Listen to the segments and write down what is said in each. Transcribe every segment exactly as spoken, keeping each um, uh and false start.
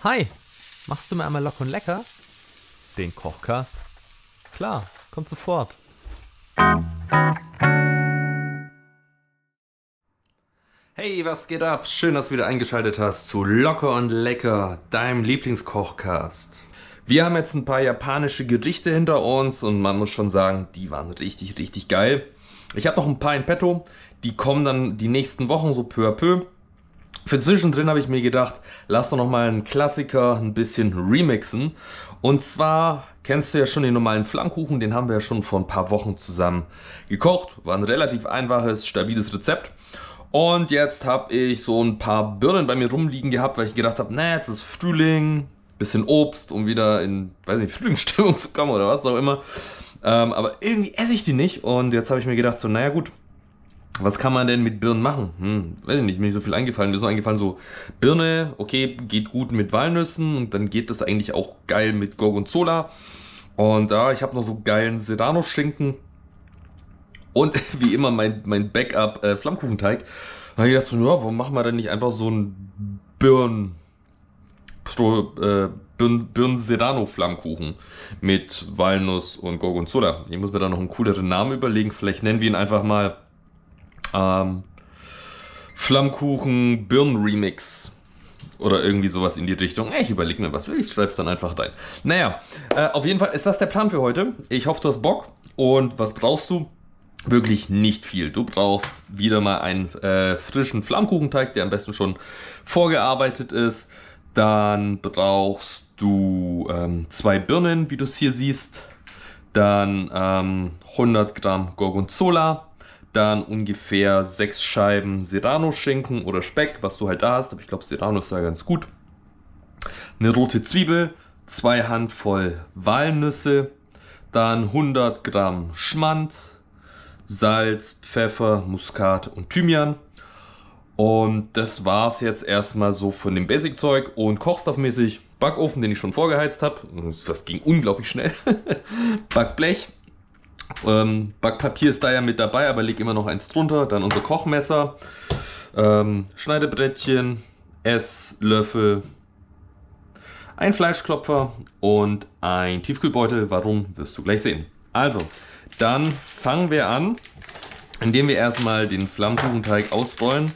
Hi, machst du mir einmal locker und lecker? Den Kochcast? Klar, kommt sofort. Hey, was geht ab? Schön, dass du wieder eingeschaltet hast zu Locker und Lecker, deinem Lieblingskochcast. Wir haben jetzt ein paar japanische Gerichte hinter uns und man muss schon sagen, die waren richtig, richtig geil. Ich habe noch ein paar in petto, die kommen dann die nächsten Wochen so peu à peu. Für zwischendrin habe ich mir gedacht, lass doch noch mal einen Klassiker ein bisschen remixen. Und zwar kennst du ja schon den normalen Flammkuchen, den haben wir ja schon vor ein paar Wochen zusammen gekocht. War ein relativ einfaches, stabiles Rezept. Und jetzt habe ich so ein paar Birnen bei mir rumliegen gehabt, weil ich gedacht habe, na, jetzt ist Frühling, bisschen Obst, um wieder in, weiß nicht, Frühlingsstimmung zu kommen oder was auch immer. Ähm, aber irgendwie esse ich die nicht und jetzt habe ich mir gedacht, so, naja gut, was kann man denn mit Birnen machen? Hm, weiß ich nicht, ist mir nicht so viel eingefallen. Mir ist so eingefallen, so Birne, okay, geht gut mit Walnüssen und dann geht das eigentlich auch geil mit Gorgonzola. Und da, ja, ich habe noch so geilen Serrano-Schinken und wie immer mein, mein Backup äh, Flammkuchenteig. Da habe ich gedacht, so, ja, warum machen wir denn nicht einfach so einen Birnen, Pro, äh, Birnen, Birnen-Serrano-Flammkuchen mit Walnuss und Gorgonzola. Ich muss mir da noch einen cooleren Namen überlegen. Vielleicht nennen wir ihn einfach mal Ähm, Flammkuchen Birnen-Remix oder irgendwie sowas in die Richtung. Ich überlege mir was, ich schreibe es dann einfach rein. Naja, äh, auf jeden Fall ist das der Plan für heute. Ich hoffe, du hast Bock. Und was brauchst du? Wirklich nicht viel. Du brauchst wieder mal einen äh, frischen Flammkuchenteig, der am besten schon vorgearbeitet ist. Dann brauchst du ähm, zwei Birnen, wie du es hier siehst. Dann ähm, hundert Gramm Gorgonzola. Dann ungefähr sechs Scheiben Serrano-Schinken oder Speck, was du halt da hast. Aber ich glaube, Serrano ist da ganz gut. Eine rote Zwiebel, zwei Handvoll Walnüsse, dann hundert Gramm Schmand, Salz, Pfeffer, Muskat und Thymian. Und das war es jetzt erstmal so von dem Basic-Zeug. Und kochstoffmäßig Backofen, den ich schon vorgeheizt habe. Das ging unglaublich schnell. Backblech. Ähm, Backpapier ist da ja mit dabei, aber leg immer noch eins drunter. Dann unser Kochmesser, ähm, Schneidebrettchen, Esslöffel, ein Fleischklopfer und ein Tiefkühlbeutel. Warum, wirst du gleich sehen. Also, dann fangen wir an, indem wir erstmal den Flammkuchenteig ausrollen.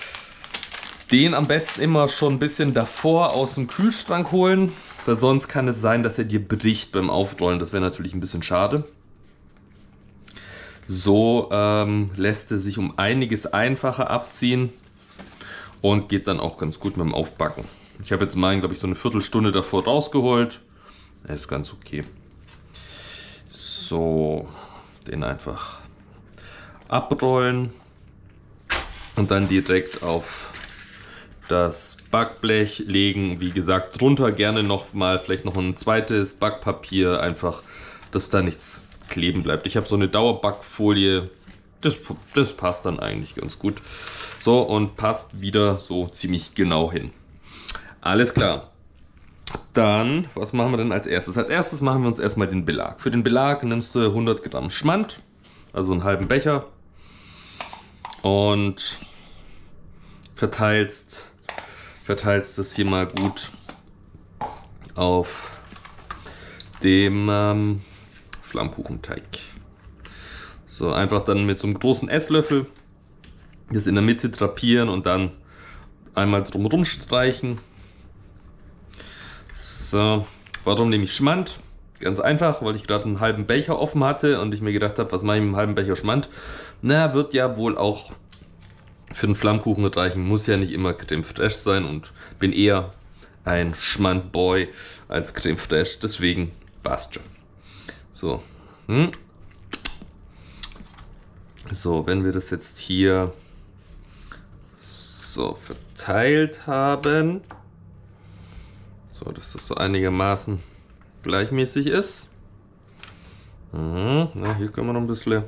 Den am besten immer schon ein bisschen davor aus dem Kühlschrank holen, weil sonst kann es sein, dass er dir bricht beim Aufrollen. Das wäre natürlich ein bisschen schade. So ähm, lässt er sich um einiges einfacher abziehen und geht dann auch ganz gut mit dem Aufbacken. Ich habe jetzt meinen, glaube ich, so eine Viertelstunde davor rausgeholt. Er ist ganz okay. So, den einfach abrollen und dann direkt auf das Backblech legen. Wie gesagt, drunter gerne noch mal vielleicht noch ein zweites Backpapier, einfach, dass da nichts kleben bleibt. Ich habe so eine Dauerbackfolie, das, das passt dann eigentlich ganz gut. So, und passt wieder so ziemlich genau hin. Alles klar. Dann, was machen wir denn als erstes? Als erstes machen wir uns erstmal den Belag. Für den Belag nimmst du hundert Gramm Schmand, also einen halben Becher, und verteilst, verteilst das hier mal gut auf dem ähm, Flammkuchenteig. So, einfach dann mit so einem großen Esslöffel das in der Mitte drapieren und dann einmal drumherum streichen. So, warum nehme ich Schmand? Ganz einfach, weil ich gerade einen halben Becher offen hatte und ich mir gedacht habe, was mache ich mit einem halben Becher Schmand? Na, wird ja wohl auch für den Flammkuchen reichen, muss ja nicht immer Creme Fraiche sein und bin eher ein Schmand-Boy als Creme Fraiche, deswegen passt schon. So. Hm. So, wenn wir das jetzt hier so verteilt haben, so dass das so einigermaßen gleichmäßig ist. Mhm. Ja, hier können wir noch ein bisschen.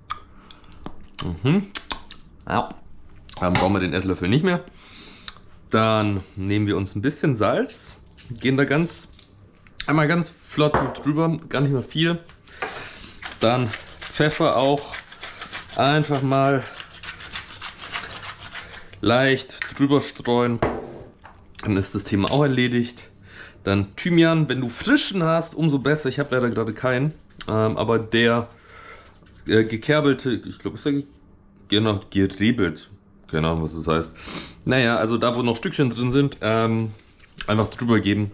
Mhm. Ja. Dann brauchen wir den Esslöffel nicht mehr. Dann nehmen wir uns ein bisschen Salz, gehen da ganz einmal ganz flott drüber, gar nicht mehr viel. Dann Pfeffer auch einfach mal leicht drüber streuen Dann ist das Thema auch erledigt. Dann Thymian, wenn du frischen hast, umso besser. Ich habe leider gerade keinen. Ähm, aber der äh, gekerbelte, ich glaube, ist der genau, gerebelt. Keine Ahnung, was das heißt. Naja, also da, wo noch Stückchen drin sind, ähm, einfach drüber geben.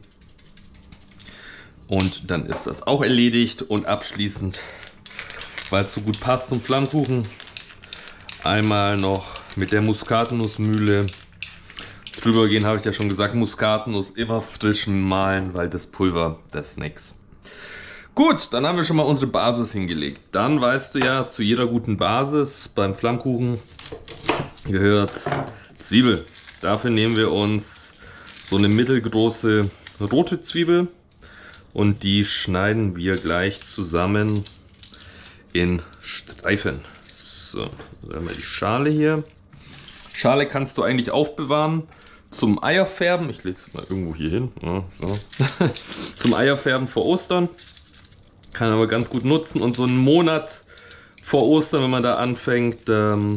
Und dann ist das auch erledigt. Und abschließend, weil es so gut passt zum Flammkuchen, einmal noch mit der Muskatnussmühle drüber gehen, habe ich ja schon gesagt. Muskatnuss immer frisch mahlen, weil das Pulver, das ist nix. Gut, dann haben wir schon mal unsere Basis hingelegt. Dann weißt du ja, zu jeder guten Basis beim Flammkuchen gehört Zwiebel. Dafür nehmen wir uns so eine mittelgroße rote Zwiebel und die schneiden wir gleich zusammen in Streifen. So, dann haben wir die Schale hier. Schale kannst du eigentlich aufbewahren zum Eierfärben. Ich lege es mal irgendwo hier hin. Ja, so. Zum Eierfärben vor Ostern. Kann aber ganz gut nutzen. Und so einen Monat vor Ostern, wenn man da anfängt, ähm,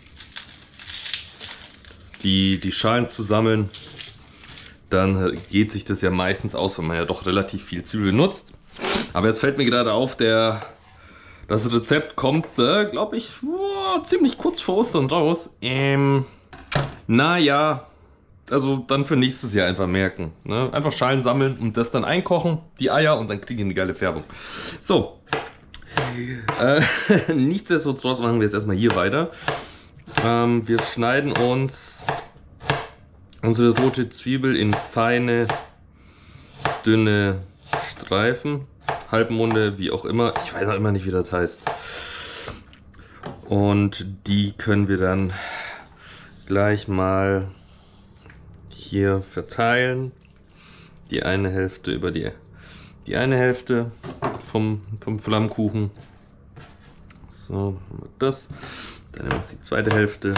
die, die Schalen zu sammeln, dann geht sich das ja meistens aus, weil man ja doch relativ viel Zwiebel nutzt. Aber jetzt fällt mir gerade auf, der, das Rezept kommt, äh, glaube ich, oh, ziemlich kurz vor Ostern raus. Ähm, naja, also dann für nächstes Jahr einfach merken. Ne? Einfach Schalen sammeln und das dann einkochen, die Eier, und dann kriegen die eine geile Färbung. So, äh, nichtsdestotrotz machen wir jetzt erstmal hier weiter. Ähm, wir schneiden uns unsere rote Zwiebel in feine, dünne Streifen, Halbmonde, wie auch immer. Ich weiß auch immer nicht, wie das heißt. Und die können wir dann gleich mal hier verteilen. Die eine Hälfte über die, die eine Hälfte vom, vom Flammkuchen. So, haben wir das. Dann nehmen wir uns die zweite Hälfte.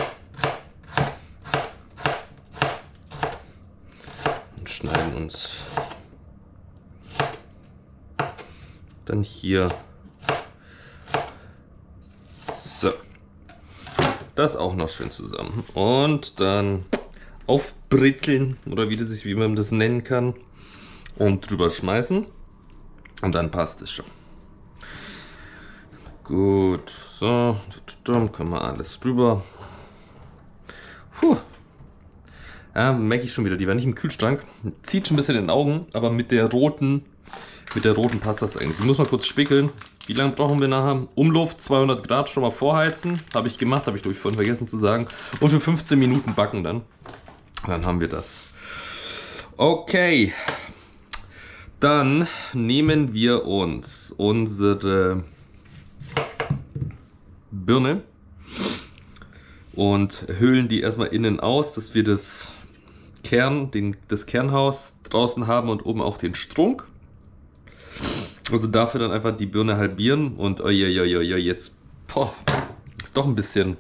Und schneiden uns dann hier. So. Das auch noch schön zusammen. Und dann aufbrezeln, oder wie, das ist, wie man das nennen kann. Und drüber schmeißen. Und dann passt es schon. Gut, so, dann können wir alles drüber. Puh. Ja, merke ich schon wieder, die war nicht im Kühlschrank. Zieht schon ein bisschen in den Augen, aber mit der roten, mit der roten passt das eigentlich. Ich muss mal kurz spickeln. Wie lange brauchen wir nachher? Umluft zweihundert Grad schon mal vorheizen. Habe ich gemacht, habe ich durch vorhin vergessen zu sagen. Und für fünfzehn Minuten backen dann. Dann haben wir das. Okay. Dann nehmen wir uns unsere Birne und höhlen die erstmal innen aus, dass wir das Kern, den, das Kernhaus draußen haben und oben auch den Strunk. Also dafür dann einfach die Birne halbieren und oh je, je, je, je, jetzt boah, ist doch ein bisschen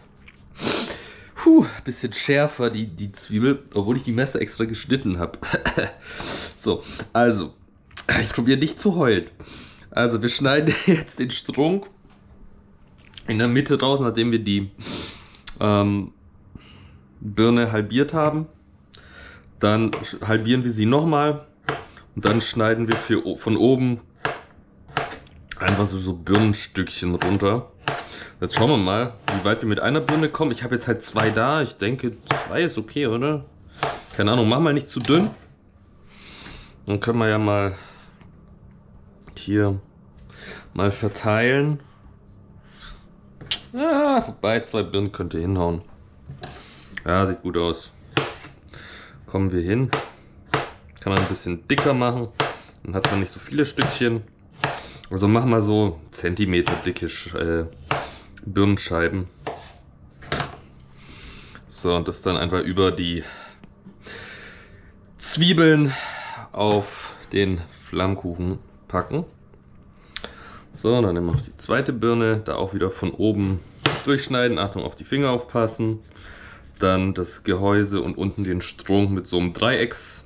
puh, bisschen schärfer die, die Zwiebel, obwohl ich die Messer extra geschnitten habe. So, also ich probiere nicht zu heulen. Also wir schneiden jetzt den Strunk in der Mitte raus, nachdem wir die ähm, Birne halbiert haben. Dann halbieren wir sie nochmal und dann schneiden wir für, von oben einfach so, so Birnenstückchen runter. Jetzt schauen wir mal, wie weit wir mit einer Birne kommen. Ich habe jetzt halt zwei da. Ich denke, zwei ist okay, oder? Keine Ahnung, mach mal nicht zu dünn. Dann können wir ja mal hier mal verteilen. Ja, wobei, zwei Birnen könnte hinhauen. Ja, sieht gut aus. Kommen wir hin. Kann man ein bisschen dicker machen. Dann hat man nicht so viele Stückchen. Also machen wir so Zentimeter dicke äh, Birnenscheiben. So, und das dann einfach über die Zwiebeln auf den Flammkuchen packen. So, dann nehmen wir noch die zweite Birne, da auch wieder von oben durchschneiden. Achtung, auf die Finger aufpassen. Dann das Gehäuse und unten den Strunk mit so einem Dreiecksschnitt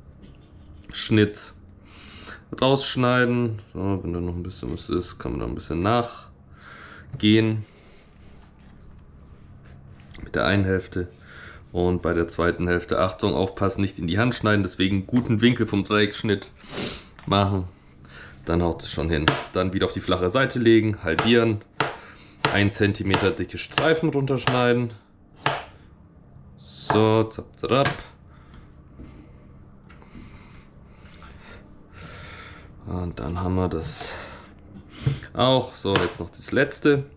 rausschneiden. So, wenn da noch ein bisschen was ist, kann man da ein bisschen nachgehen. Mit der einen Hälfte. Und bei der zweiten Hälfte, Achtung, aufpassen, nicht in die Hand schneiden, deswegen guten Winkel vom Dreiecksschnitt machen. Dann haut es schon hin. Dann wieder auf die flache Seite legen, halbieren, ein Zentimeter dicke Streifen runterschneiden. So, zap, zap. Und dann haben wir das auch. So, jetzt noch das letzte.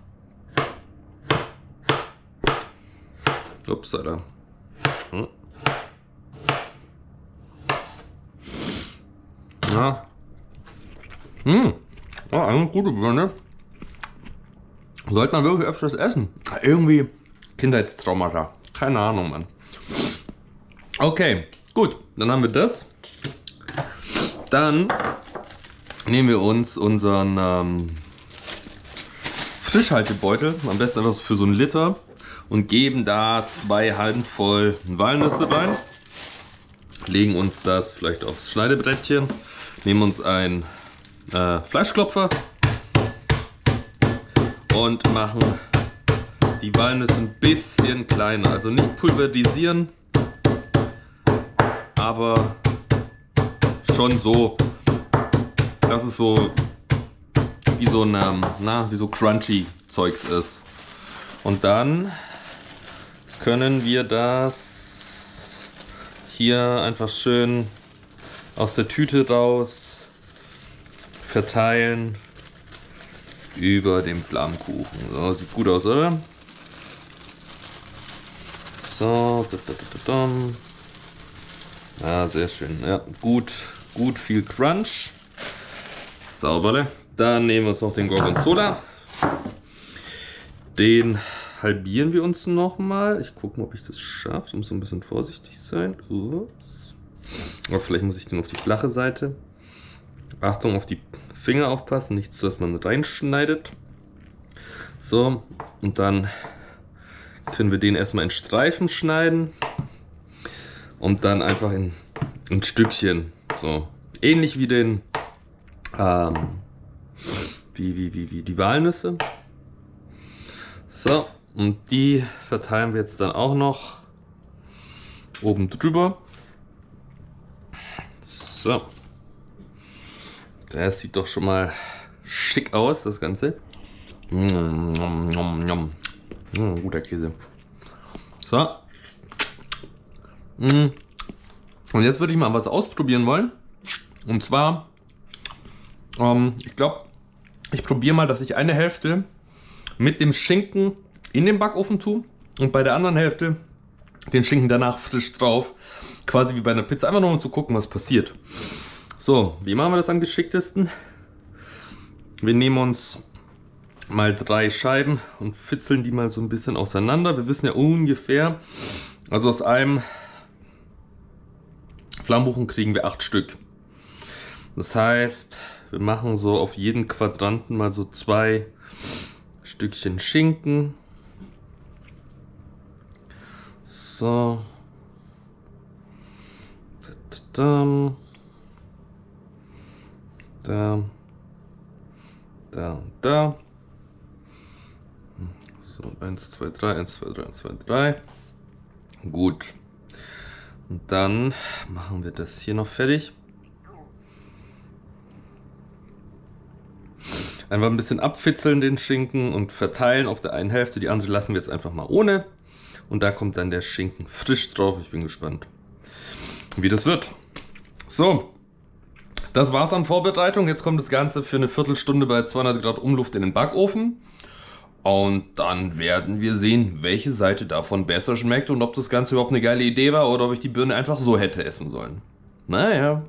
Ups, Alter. Hm. Ja. Hm. Ja, eine gute Birne. Sollte man wirklich öfters essen. Irgendwie Kindheitstraumata. Keine Ahnung, Mann. Okay, gut. Dann haben wir das. Dann nehmen wir uns unseren ähm, Frischhaltebeutel, am besten einfach so für so einen Liter, und geben da zwei Halben voll Walnüsse rein. Legen uns das vielleicht aufs Schneidebrettchen, nehmen uns einen äh, Fleischklopfer und machen die Walnüsse ein bisschen kleiner. Also nicht pulverisieren, aber schon so, dass es so wie so ein, na, wie so crunchy Zeugs ist. Und dann können wir das hier einfach schön aus der Tüte raus verteilen über dem Flammkuchen. So, sieht gut aus, oder? So, da, da, da, da. Ja, sehr schön. Ja, gut, gut viel Crunch. Sauber. Dann nehmen wir uns noch den Gorgonzola. Den halbieren wir uns nochmal. Ich gucke mal, ob ich das schaffe. Ich muss ein bisschen vorsichtig sein. Ups. Aber vielleicht muss ich den auf die flache Seite. Achtung, auf die Finger aufpassen. Nicht so, dass man reinschneidet. So, und dann können wir den erstmal in Streifen schneiden. Und dann einfach in ein Stückchen. So, ähnlich wie den ähm, wie, wie, wie, wie die Walnüsse. So, und die verteilen wir jetzt dann auch noch oben drüber. So. Das sieht doch schon mal schick aus, das Ganze. Mm, nom, nom, nom. Mm, guter Käse. So. Mm. Und jetzt würde ich mal was ausprobieren wollen. Und zwar, ähm, ich glaube, ich probiere mal, dass ich eine Hälfte mit dem Schinken in den Backofen tue und bei der anderen Hälfte den Schinken danach frisch drauf. Quasi wie bei einer Pizza, einfach nur um zu gucken, was passiert. So, wie machen wir das am geschicktesten? Wir nehmen uns mal drei Scheiben und fitzeln die mal so ein bisschen auseinander. Wir wissen ja ungefähr, also aus einem Flammkuchen kriegen wir acht Stück. Das heißt, wir machen so auf jeden Quadranten mal so zwei Stückchen Schinken. So. Da, da, da und da. So, eins, zwei, drei, eins, zwei, drei, eins, zwei, drei. Gut. Und dann machen wir das hier noch fertig. Einfach ein bisschen abfitzeln den Schinken und verteilen auf der einen Hälfte. Die andere lassen wir jetzt einfach mal ohne. Und da kommt dann der Schinken frisch drauf. Ich bin gespannt, wie das wird. So, das war's an Vorbereitung. Jetzt kommt das Ganze für eine Viertelstunde bei zweihundert Grad Umluft in den Backofen. Und dann werden wir sehen, welche Seite davon besser schmeckt und ob das Ganze überhaupt eine geile Idee war oder ob ich die Birne einfach so hätte essen sollen. Naja.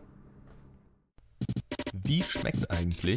Wie schmeckt eigentlich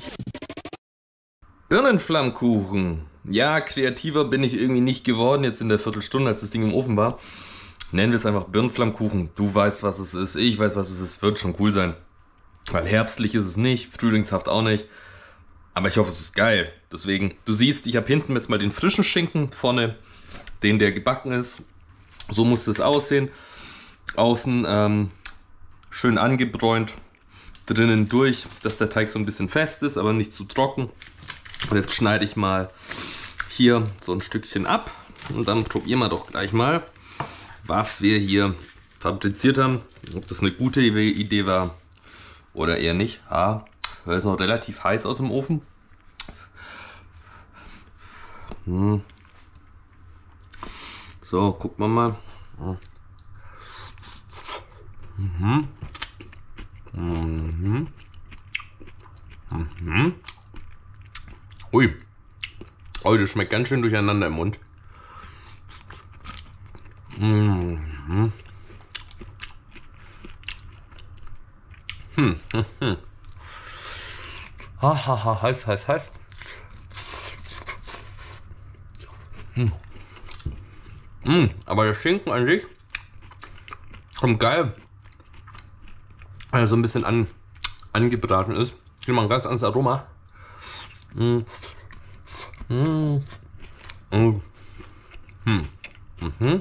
Birnenflammkuchen. Ja, kreativer bin ich irgendwie nicht geworden jetzt in der Viertelstunde, als das Ding im Ofen war. Nennen wir es einfach Birnenflammkuchen. Du weißt, was es ist, ich weiß, was es ist. Wird schon cool sein. Weil herbstlich ist es nicht, frühlingshaft auch nicht. Aber ich hoffe, es ist geil. Deswegen, du siehst, ich habe hinten jetzt mal den frischen Schinken, vorne den, der gebacken ist. So muss es aussehen. Außen ähm, schön angebräunt, drinnen durch, dass der Teig so ein bisschen fest ist, aber nicht zu trocken. Und jetzt schneide ich mal hier so ein Stückchen ab und dann probieren wir doch gleich mal, was wir hier fabriziert haben. Ob das eine gute Idee war oder eher nicht. Ah, er ist noch relativ heiß aus dem Ofen. Hm. So, gucken wir mal. Mhm. Mhm. Mhm. Ui. Oh, das schmeckt ganz schön durcheinander im Mund. Mhm. Hm. Hm. Ha, ha, ha, heiß, heiß, heiß. Hm. Hm. Aber der Schinken an sich kommt geil, weil er so ein bisschen an, angebraten ist. Hier mal ein ganz anderes Aroma. Mm. Mm. Mm. Hm. Mhm.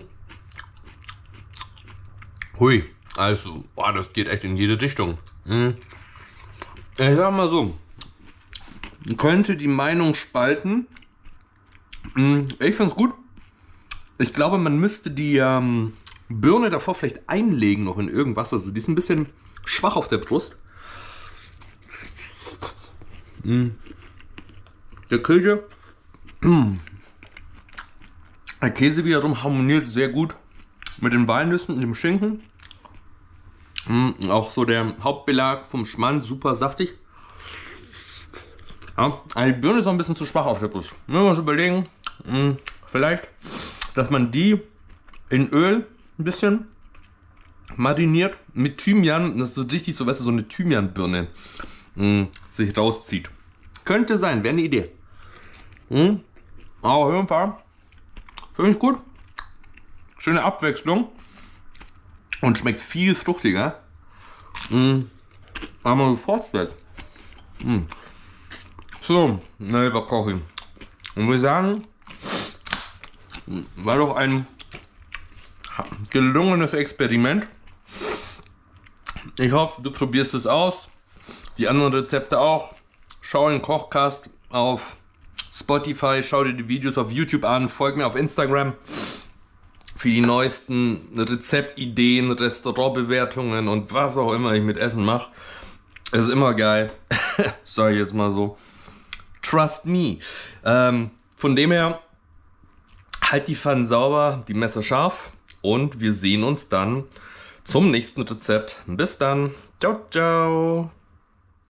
Hui, also, boah, das geht echt in jede Richtung. Mm. Ich sag mal so, könnte die Meinung spalten. Mm. Ich find's gut. Ich glaube, man müsste die ähm, Birne davor vielleicht einlegen noch in irgendwas. Also die ist ein bisschen schwach auf der Brust. Mm. Der Käse. Mm. Der Käse wiederum harmoniert sehr gut mit den Walnüssen und dem Schinken. Mm. Auch so der Hauptbelag vom Schmand, super saftig. Ja, die Birne ist noch ein bisschen zu schwach auf der Brust. Müssen wir uns überlegen, mm, vielleicht, dass man die in Öl ein bisschen mariniert mit Thymian, das ist so richtig so, weißt du, so eine Thymianbirne mh, sich rauszieht. Könnte sein, wäre eine Idee. Mhm. Aber auf jeden Fall finde ich gut. Schöne Abwechslung und schmeckt viel fruchtiger. Mhm. Aber man sofort weg. Mhm. So, na lieber Kochi. Und wir sagen, war doch ein gelungenes Experiment. Ich hoffe, du probierst es aus. Die anderen Rezepte auch. Schau den Kochcast auf Spotify, schau dir die Videos auf YouTube an, folg mir auf Instagram für die neuesten Rezeptideen, Restaurantbewertungen und was auch immer ich mit Essen mache. Es ist immer geil. Sag ich jetzt mal so. Trust me. Ähm, von dem her, halt die Pfannen sauber, die Messer scharf und wir sehen uns dann zum nächsten Rezept. Bis dann. Ciao, ciao.